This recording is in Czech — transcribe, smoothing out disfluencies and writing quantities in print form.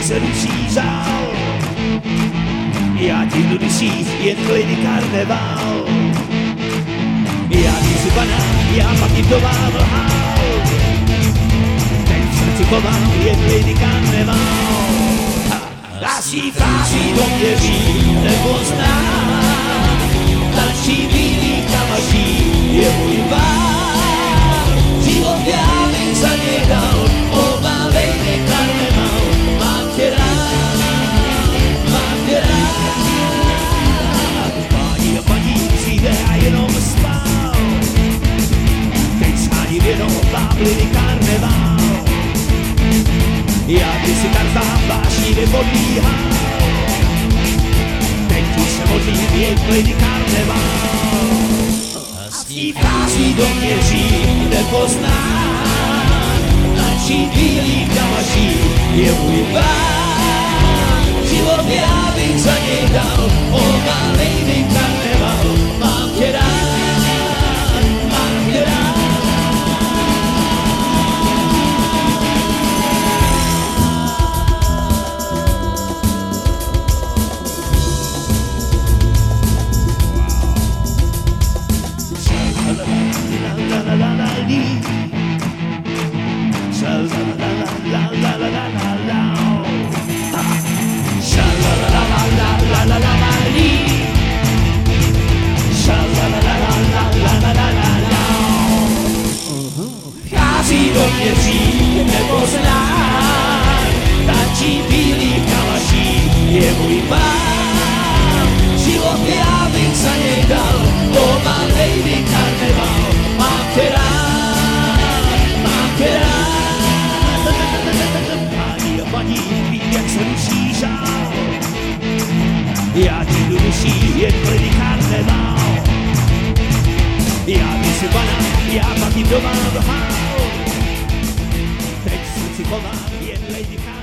se ruší žál. Já ti nuduší jen klidný karneval. Já nejsi banán, já pak jim to mám lhal. Teď v srdci chovám jen klidný karneval. Asi fáří do mě ví, nepozná. Tančí bílý kamaří, je můj vár. Život já bych za něj dal, obávej mě karneval. Mám tě rád, mám tě rád. Páni a paní přijde a jenom spál. Teď schání jenom báblivý karneval. Já by si Tarzán vášnivě podbíhal. Teď už se modlím jen klidný karneval. Asi fází do měří nepozná. Tančí bílý kamaří je můj pán. Život já bych za něj dal, obálejný karneval. Mám tě rád, mám tě rád. Chází do měří nepoznán, tančí bílý kamaří je můj pán. Život já bych za něj dal, obálejný karneval. Mám tě rád, mám tě rád. Páni a paní, vím, jak se ruší žál. Já ti nuduší jen klidný karneval. Já bych si banán, já pak jim doma lhal. Teď v srdci chovám jen klidný karneval.